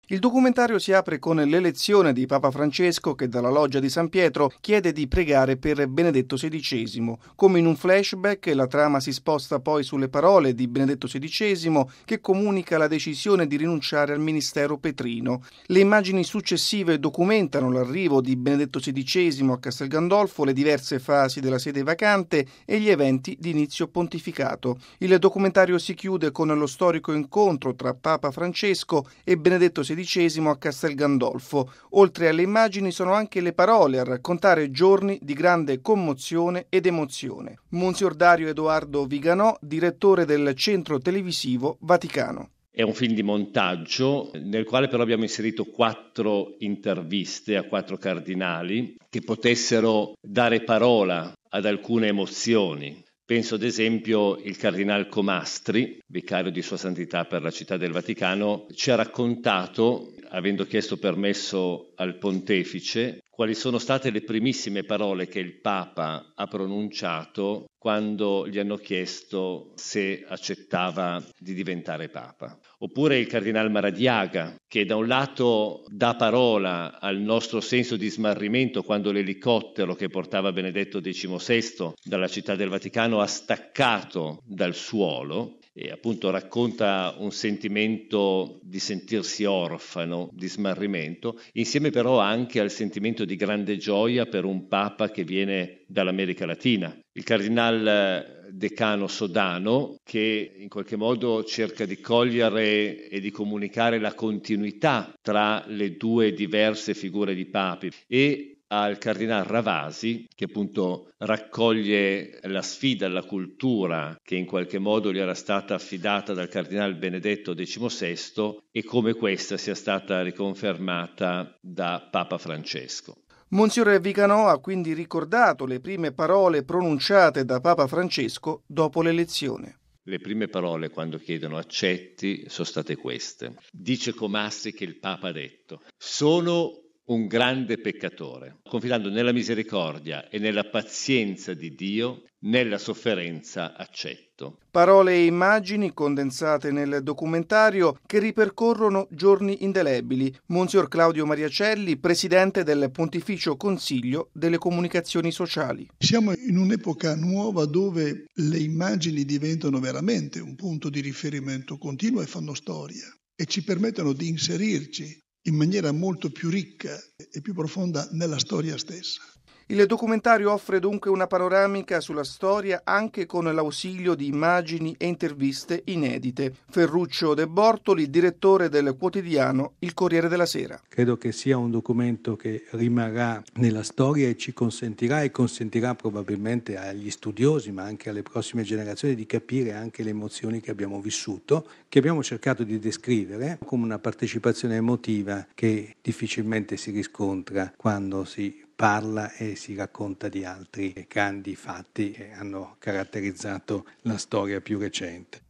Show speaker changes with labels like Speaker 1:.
Speaker 1: Il documentario si apre con l'elezione di Papa Francesco che dalla loggia di San Pietro chiede di pregare per Benedetto XVI. Come in un flashback, la trama si sposta poi sulle parole di Benedetto XVI che comunica la decisione di rinunciare al ministero petrino. Le immagini successive documentano l'arrivo di Benedetto XVI a Castel Gandolfo, le diverse fasi della sede vacante e gli eventi di inizio pontificato. Il documentario si chiude con lo storico incontro tra Papa Francesco e Benedetto XVI a Castel Gandolfo. Oltre alle immagini sono anche le parole a raccontare giorni di grande commozione ed emozione. Monsignor Dario Edoardo Viganò, direttore del Centro Televisivo Vaticano.
Speaker 2: È un film di montaggio nel quale però abbiamo inserito 4 interviste a 4 cardinali che potessero dare parola ad alcune emozioni. Penso ad esempio il Cardinal Comastri, vicario di Sua Santità per la Città del Vaticano, ci ha raccontato, avendo chiesto permesso al Pontefice, quali sono state le primissime parole che il Papa ha pronunciato quando gli hanno chiesto se accettava di diventare Papa. Oppure il Cardinal Maradiaga, che da un lato dà parola al nostro senso di smarrimento quando l'elicottero che portava Benedetto XVI dalla Città del Vaticano ha staccato dal suolo e appunto racconta un sentimento di sentirsi orfano, di smarrimento, insieme però anche al sentimento di grande gioia per un Papa che viene dall'America Latina. Il Cardinal Decano Sodano, che in qualche modo cerca di cogliere e di comunicare la continuità tra le 2 diverse figure di papi, e al Cardinal Ravasi, che appunto raccoglie la sfida alla cultura che in qualche modo gli era stata affidata dal Cardinal Benedetto XVI e come questa sia stata riconfermata da Papa Francesco.
Speaker 1: Monsignor Viganò ha quindi ricordato le prime parole pronunciate da Papa Francesco dopo l'elezione.
Speaker 2: Le prime parole quando chiedono accetti sono state queste. Dice Comastri che il Papa ha detto: sono un grande peccatore, confidando nella misericordia e nella pazienza di Dio, nella sofferenza accetto.
Speaker 1: Parole e immagini condensate nel documentario che ripercorrono giorni indelebili. Monsignor Claudio Mariacelli, presidente del Pontificio Consiglio delle Comunicazioni Sociali.
Speaker 3: Siamo in un'epoca nuova dove le immagini diventano veramente un punto di riferimento continuo e fanno storia e ci permettono di inserirci in maniera molto più ricca e più profonda nella storia stessa.
Speaker 1: Il documentario offre dunque una panoramica sulla storia anche con l'ausilio di immagini e interviste inedite. Ferruccio De Bortoli, direttore del quotidiano Il Corriere della Sera.
Speaker 4: Credo che sia un documento che rimarrà nella storia e ci consentirà probabilmente agli studiosi ma anche alle prossime generazioni di capire anche le emozioni che abbiamo vissuto, che abbiamo cercato di descrivere come una partecipazione emotiva che difficilmente si riscontra quando si parla e si racconta di altri grandi fatti che hanno caratterizzato la storia più recente.